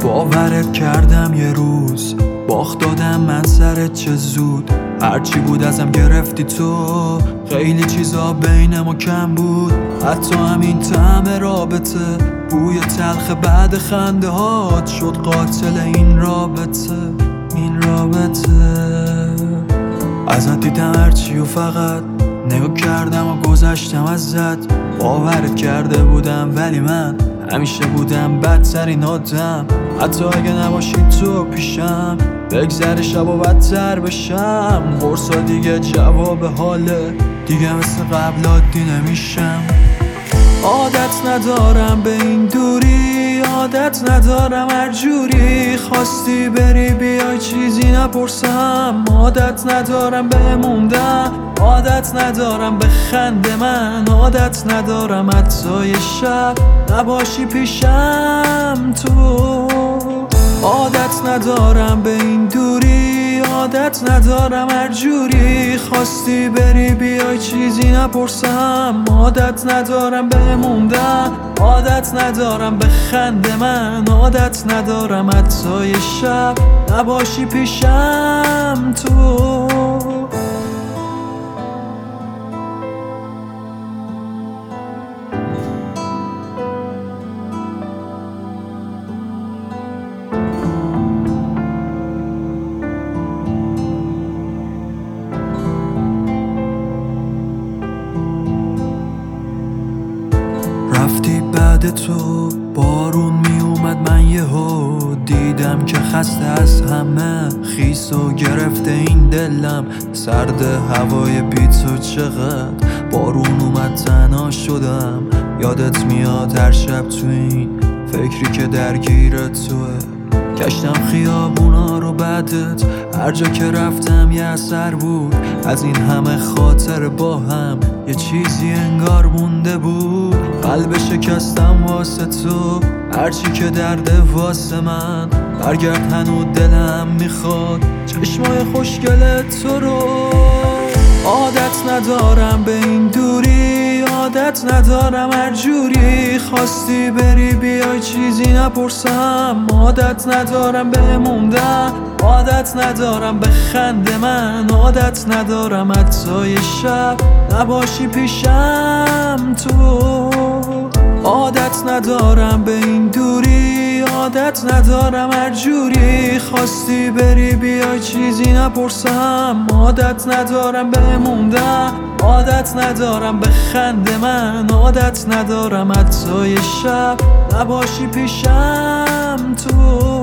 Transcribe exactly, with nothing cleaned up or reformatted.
باورت کردم یه روز باخت دادم من سرت چه زود. هرچی بود ازم گرفتی تو، خیلی چیزا بین ما کم بود، حتی همین طعم رابطه. بوی تلخ بعد خنده هات شد قاتل این رابطه، این رابطه. ازت دیدم هرچی و فقط نگاه کردم و گذشتم ازت. باورت کرده بودم ولی من همیشه بودم بدترین آدم. حتی اگه نباشی تو پیشم بگذره شب و بدتر بشم. قرصا دیگه جواب حاله، دیگه مثل قبل عادی نمیشم. عادت ندارم به این دوری، عادت ندارم هر جوری خواستی بری بیای چیزی نپرسم. عادت ندارم بموندم، عادت ندارم به خنده من، عادت ندارم حتی یه شب نباشی پیشم تو. عادت ندارم به این دوری، عادت ندارم هر جوری خواستی بری بیای چیزی نپرسم. عادت ندارم بموندم، عادت ندارم به خنده من، عادت ندارم حتی یه شب نباشی پیشم تو. رفتی بعد تو بارون می اومد، من یهو دیدم که خسته از همه خیس و گرفته این دلم. سرد هوای بی تو چقدر بارون اومد تنها شدم. یادت میاد هر شب تو این فکری که درگیر توه. گشتم خیابونا رو بعدت، هر جا که رفتم یه اثر بود از این همه خاطر با هم. یه چیزی انگار مونده بود، قلب شکستم واسه تو. هرچی که درده واسه من برگرد، هنو دلم میخواد چشمای خوشگل تو رو. عادت ندارم به این دوری، عادت ندارم هر جوری خواستی بری بیای چیزی نپرسم. عادت ندارم بموندم، عادت ندارم به خنده من، عادت ندارم حتی یه شب نباشی پیشم تو. عادت ندارم به این دوری، عادت ندارم هر جوری خواستی بری بیای چیزی نپرسم. عادت ندارم بموندم، عادت ندارم به خنده من، عادت ندارم حتی یه شب نباشی پیشم تو.